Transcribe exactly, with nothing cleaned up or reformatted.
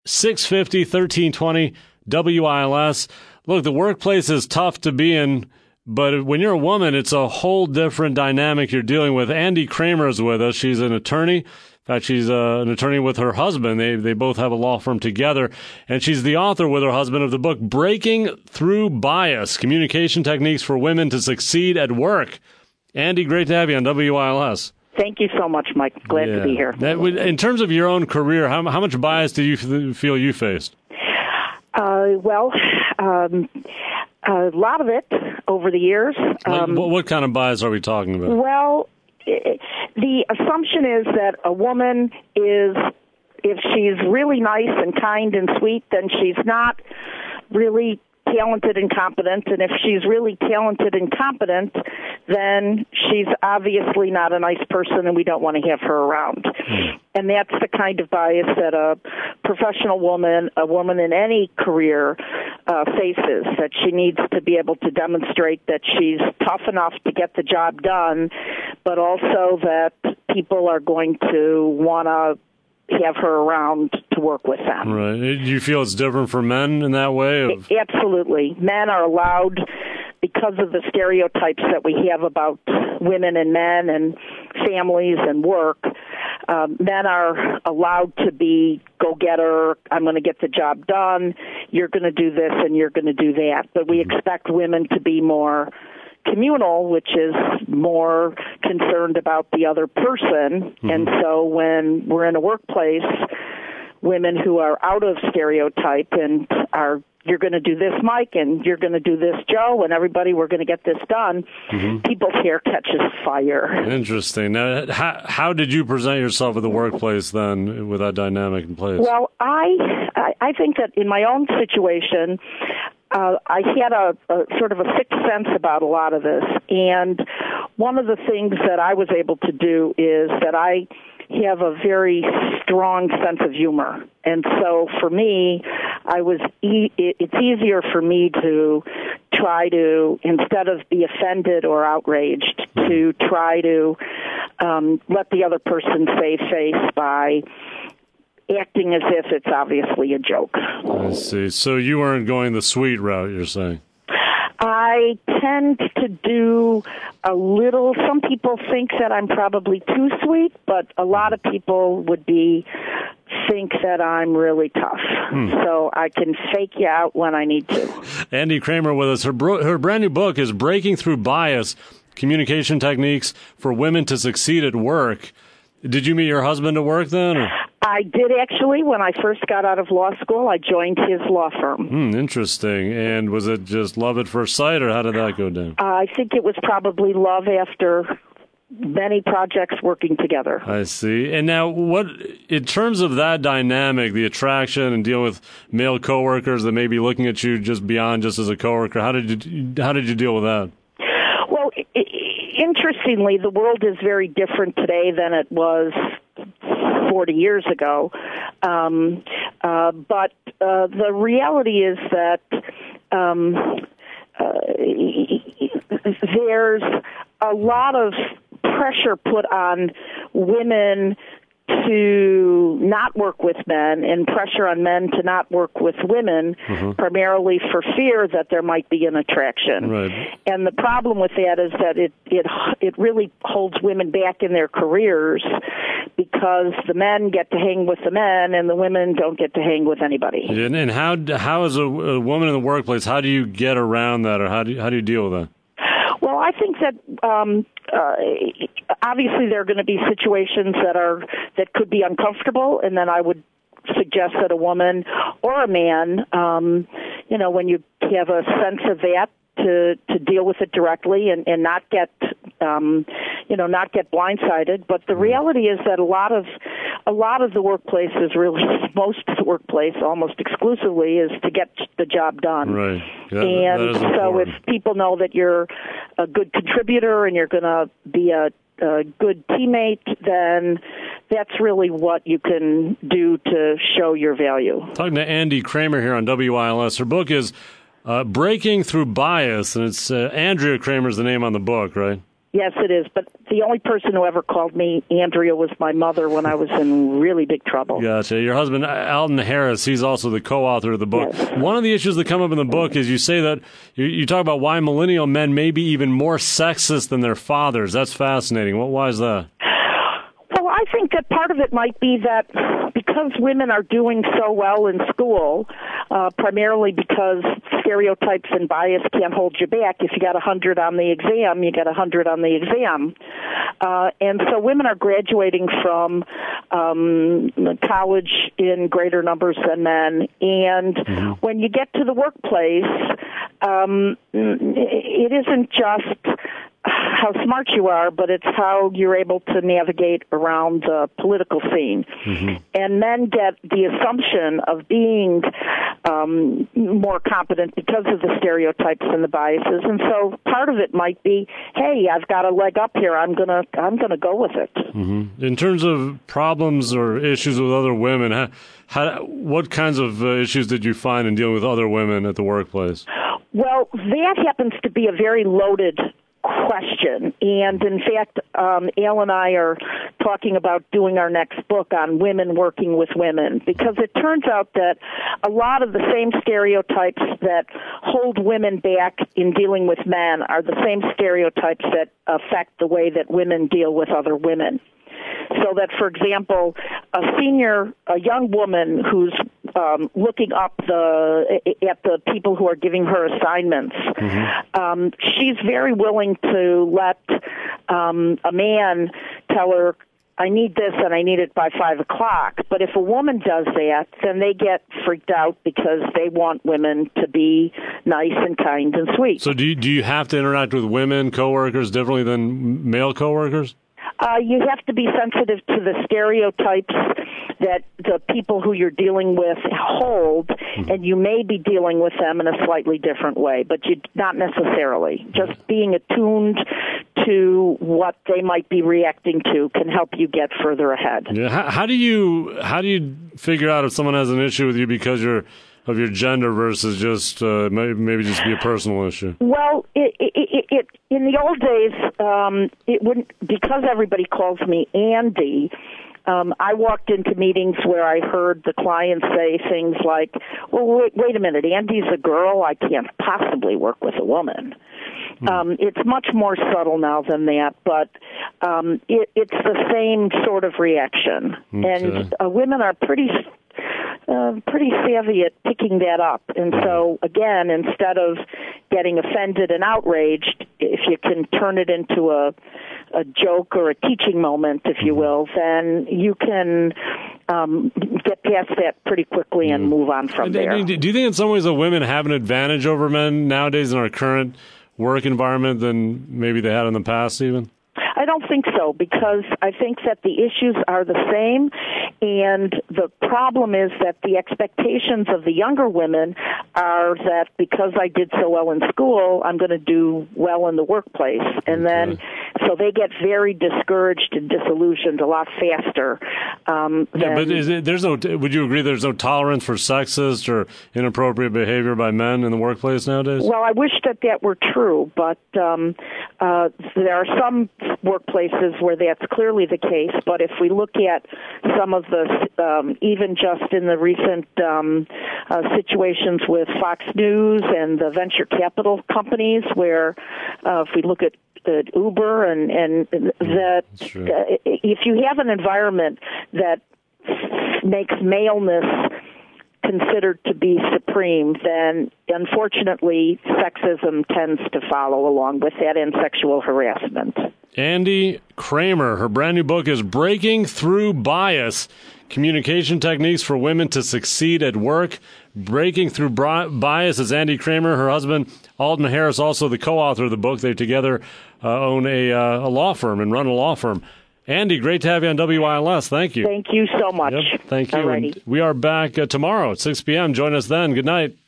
six fifty, thirteen twenty W I L S. Look, the workplace is tough to be in, but when you're a woman, it's a whole different dynamic you're dealing with. Andi Kramer is with us. She's an attorney. In fact, she's uh, an attorney with her husband. They they both have a law firm together, and she's the author with her husband of the book, Breaking Through Bias, Communication Techniques for Women to Succeed at Work. Andi, great to have you on W I L S. Thank you so much, Mike. Glad yeah. to be here. That, in terms of your own career, how, how much bias do you f- feel you faced? Uh, well, um, a lot of it over the years. Like, Um, what, what kind of bias are we talking about? Well, i- the assumption is that a woman is, if she's really nice and kind and sweet, then she's not really talented and competent, and if she's really talented and competent, then she's obviously not a nice person, and we don't want to have her around. Mm. And that's the kind of bias that a professional woman, a woman in any career, uh, faces, that she needs to be able to demonstrate that she's tough enough to get the job done, but also that people are going to want to have her around to work with them. Right. Do you feel it's different for men in that way? Of... Absolutely. Men are allowed, because of the stereotypes that we have about women and men and families and work, um, men are allowed to be go-getter, I'm going to get the job done, you're going to do this and you're going to do that. But we expect women to be more communal, which is more concerned about the other person. Mm-hmm. And so when we're in a workplace, women who are out of stereotype and are, you're going to do this, Mike, and you're going to do this, Joe, and everybody, we're going to get this done, mm-hmm. people's hair catches fire. Interesting. Now, how, how did you present yourself at the workplace then with that dynamic in place? Well, I, I, I think that in my own situation, Uh, I had a, a sort of a sixth sense about a lot of this, and one of the things that I was able to do is that I have a very strong sense of humor, and so for me, I was e- it's easier for me to try to, instead of be offended or outraged, to try to um, let the other person save face by acting as if it's obviously a joke. I see. So you weren't going the sweet route, you're saying? I tend to do a little, some people think that I'm probably too sweet, but a lot of people would be, think that I'm really tough. Hmm. So I can fake you out when I need to. Andi Kramer with us. Her, bro- her brand new book is Breaking Through Bias, Communication Techniques for Women to Succeed at Work. Did you meet your husband at work then? Or? I did, actually. When I first got out of law school, I joined his law firm. Hmm, interesting. And was it just love at first sight, or how did that go down? Uh, I think it was probably love after many projects working together. I see. And now, what, in terms of that dynamic, the attraction and dealing with male coworkers that may be looking at you just beyond just as a coworker, how did you how did you deal with that? Well, it, interestingly, the world is very different today than it was forty years ago. Um, uh, but uh, the reality is that um, uh, there's a lot of pressure put on women to not work with men and pressure on men to not work with women, mm-hmm. primarily for fear that there might be an attraction. Right. And the problem with that is that it, it, it really holds women back in their careers because the men get to hang with the men and the women don't get to hang with anybody. And, and how, how as a, a woman in the workplace, how do you get around that, or how do you, how do you deal with that? Well, I think that um, uh, obviously there are going to be situations that are that could be uncomfortable, and then I would suggest that a woman or a man, um, you know, when you have a sense of that, to to deal with it directly and, and not get, um, you know, not get blindsided. But the reality is that a lot of a lot of the workplace is really, most of the workplace, almost exclusively, is to get the job done. Right. Yeah, and so if people know that you're a good contributor and you're going to be a, a good teammate, then that's really what you can do to show your value. Talking to Andi Kramer here on W I L S. Her book is uh, Breaking Through Bias, and it's uh, Andrea Kramer's the name on the book, right? Yes, it is. But the only person who ever called me Andrea was my mother when I was in really big trouble. Gotcha. Your husband, Alden Harris, he's also the co-author of the book. Yes. One of the issues that come up in the book is you say that you, you talk about why millennial men may be even more sexist than their fathers. That's fascinating. What? Why is that? Well, I think that part of it might be that because women are doing so well in school, uh, primarily because stereotypes and bias can't hold you back. If you got one hundred on the exam, you got one hundred on the exam. Uh, and so women are graduating from um, college in greater numbers than men. And mm-hmm. when you get to the workplace, um, it isn't just how smart you are, but it's how you're able to navigate around the political scene. Mm-hmm. And men get the assumption of being um, more competent because of the stereotypes and the biases. And so part of it might be, hey, I've got a leg up here. I'm gonna I'm gonna go with it. Mm-hmm. In terms of problems or issues with other women, how, how, what kinds of uh, issues did you find in dealing with other women at the workplace? Well, that happens to be a very loaded question. And in fact, um, Al and I are talking about doing our next book on women working with women, because it turns out that a lot of the same stereotypes that hold women back in dealing with men are the same stereotypes that affect the way that women deal with other women. So that, for example, a senior, a young woman who's um, looking up the at the people who are giving her assignments, mm-hmm. um, she's very willing to let um, a man tell her, I need this and I need it by five o'clock. But if a woman does that, then they get freaked out because they want women to be nice and kind and sweet. So do you, do you have to interact with women coworkers differently than male coworkers? Uh, you have to be sensitive to the stereotypes that the people who you're dealing with hold, mm-hmm. and you may be dealing with them in a slightly different way, but you not necessarily. Just being attuned to what they might be reacting to can help you get further ahead. Yeah. How, how do you how do you figure out if someone has an issue with you because you're of your gender versus just uh, maybe, maybe just be a personal issue? Well, it, it, it, it in the old days, um, it wouldn't, because everybody calls me Andy. Um, I walked into meetings where I heard the clients say things like, "Well, wait, wait a minute, Andy's a girl. I can't possibly work with a woman." Hmm. Um, it's much more subtle now than that, but um, it, it's the same sort of reaction, okay. and uh, women are pretty. Uh, pretty savvy at picking that up. And so, again, instead of getting offended and outraged, if you can turn it into a, a joke or a teaching moment, if you will, then you can um, get past that pretty quickly and move on from there. Do you think in some ways that women have an advantage over men nowadays in our current work environment than maybe they had in the past even? I don't think so, because I think that the issues are the same, and the problem is that the expectations of the younger women are that because I did so well in school, I'm going to do well in the workplace. And okay. then, so they get very discouraged and disillusioned a lot faster. Um, yeah, than, but is it, there's no, would you agree there's no tolerance for sexist or inappropriate behavior by men in the workplace nowadays? Well, I wish that that were true, but um, uh, there are some workplaces where that's clearly the case. But if we look at some of the, um, even just in the recent um, uh, situations with Fox News and the venture capital companies, where uh, if we look at uh, Uber and, and that uh, if you have an environment that makes maleness considered to be supreme, then unfortunately sexism tends to follow along with that, and sexual harassment. Andy Kramer, her brand new book is Breaking Through Bias, Communication Techniques for Women to Succeed at Work. Breaking Through Bias is Andy Kramer. Her husband, Alden Harris, also the co-author of the book. They together uh, own a, uh, a law firm and run a law firm. Andy, great to have you on W I L S. Thank you. Thank you so much. Yep, thank you. And we are back uh, tomorrow at six p.m. Join us then. Good night.